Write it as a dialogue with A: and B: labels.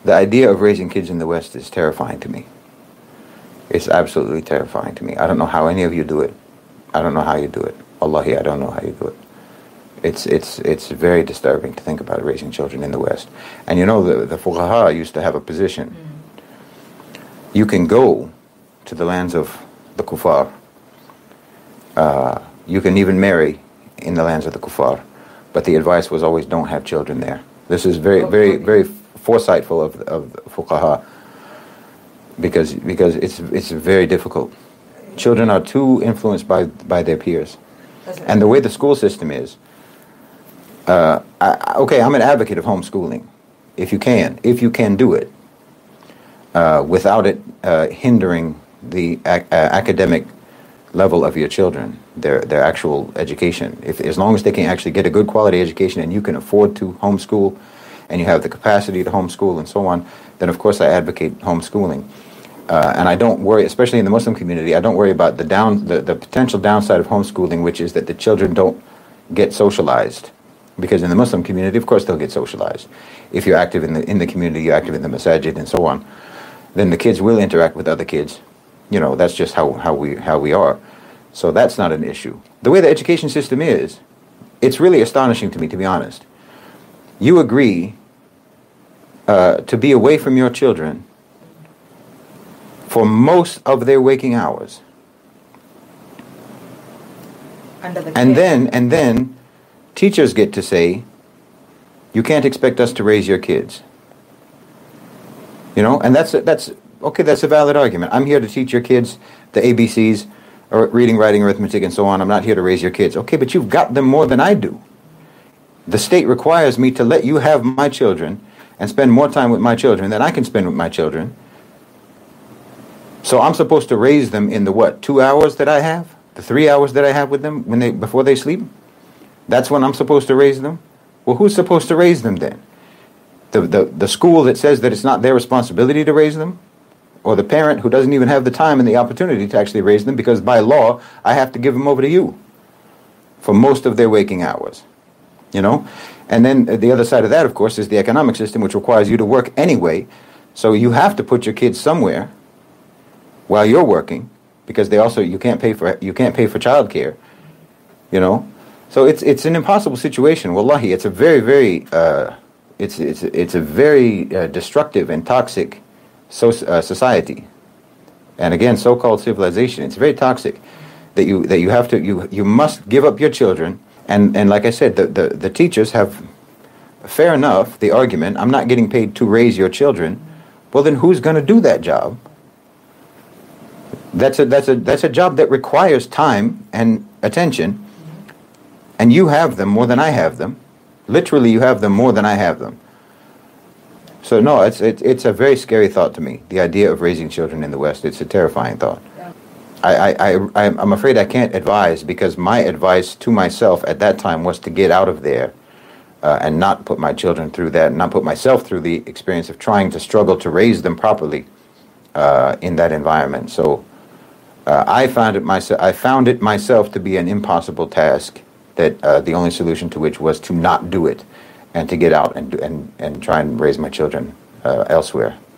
A: The idea of raising kids in the West is terrifying to me. It's absolutely terrifying to me. I don't know how any of you do it. I don't know how you do it. Wallahi, I don't know how you do it. It's very disturbing to think about raising children in the West. And you know, the fuqaha used to have a position. You can go to the lands of the kuffar. You can even marry in the lands of the kuffar. But the advice was always don't have children there. This is very, very, very foresightful of fuqaha, because it's very difficult. Children are too influenced by their peers. And the way the school system is, I'm an advocate of homeschooling. If you can do it, without it hindering the academic level of your children, their actual education. As long as they can actually get a good quality education and you can afford to homeschool, and you have the capacity to homeschool and so on, then of course I advocate homeschooling. And I don't worry, especially in the Muslim community, I don't worry about the potential downside of homeschooling, which is that the children don't get socialized. Because in the Muslim community, of course, they'll get socialized. If you're active in the community, you're active in the masajid and so on, then the kids will interact with other kids. You know, that's just how we are. So that's not an issue. The way the education system is, it's really astonishing to me, to be honest. You agree to be away from your children for most of their waking hours. And then teachers get to say, you can't expect us to raise your kids. You know, and that's a valid argument. I'm here to teach your kids the ABCs, or reading, writing, arithmetic, and so on. I'm not here to raise your kids. Okay, but you've got them more than I do. The state requires me to let you have my children and spend more time with my children than I can spend with my children. So I'm supposed to raise them in the 2 hours that I have? The 3 hours that I have with them before they sleep? That's when I'm supposed to raise them? Well, who's supposed to raise them then? The school that says that it's not their responsibility to raise them? Or the parent who doesn't even have the time and the opportunity to actually raise them, because by law, I have to give them over to you for most of their waking hours. You know? And then the other side of that, of course, is the economic system, which requires you to work anyway. So you have to put your kids somewhere while you're working, because you can't pay for childcare. You know? So it's an impossible situation. Wallahi, it's a very, very it's a very destructive and toxic society, and again, so-called civilization. It's very toxic that you must give up your children. And like I said, the teachers have, fair enough, the argument, I'm not getting paid to raise your children. Well, then who's going to do that job? That's a job that requires time and attention, and you have them more than I have them. Literally, you have them more than I have them. So no, it's a very scary thought to me, the idea of raising children in the West. It's a terrifying thought. Yeah. I'm afraid I can't advise, because my advice to myself at that time was to get out of there and not put my children through that, and not put myself through the experience of trying to struggle to raise them properly in that environment. So I found it myself to be an impossible task, that the only solution to which was to not do it, and to get out and try and raise my children elsewhere.